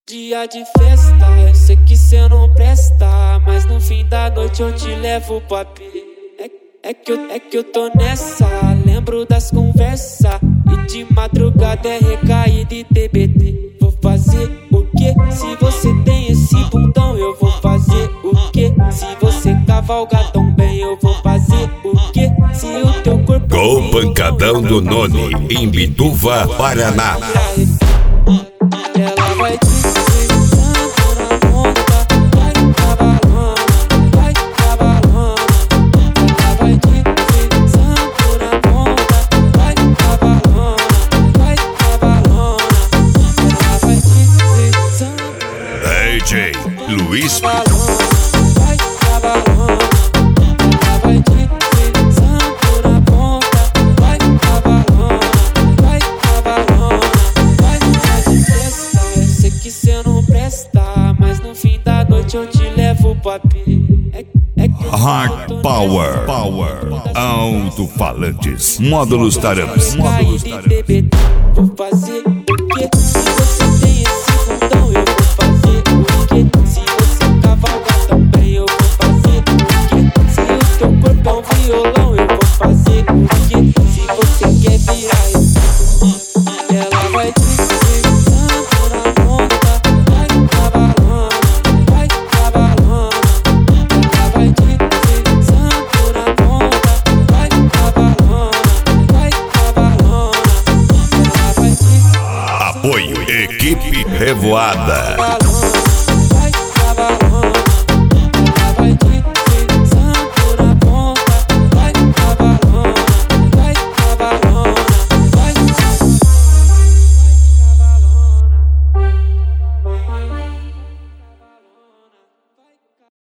Dia de festa, eu sei que cê não presta, mas no fim da noite eu te levo pra P. É que eu tô nessa, lembro das conversas, e de madrugada é recaída e TBT. Vou fazer o que? Se você tem esse bundão, eu vou fazer o que? Se você cavalga tão bem, eu vou fazer o que? Se o teu corpo Com o pancadão do Noni, em Bituva, Paraná. Ela vai te deslizando na ponta, vai cavalando, vai cavalando. Ela vai te deslizando na ponta, vai cavalando, vai cavalando. Ela vai te deslizando. DJ Luiz Vai cavalando, ela vai te deslizando na ponta, vai cavalando, vai cavalando. Eu sei que cê não presta, mas no fim da noite eu te levo pra P. Hard Power, alto-falantes, módulos tarampos. Vou fazer o que? Se você tem esse bundão, eu vou fazer o que? Se você cavalga tão bem, eu vou fazer o que? Se o teu corpo é um violão, eu vou fazer o que? Se você quer virar ela vai te deslizando na ponta, vai cavalando, vai cavalando. Ela vai te deslizando na ponta, vai cavalando, vai cavalando. Ela vai te Apoio Equipe Revoada. cavalando.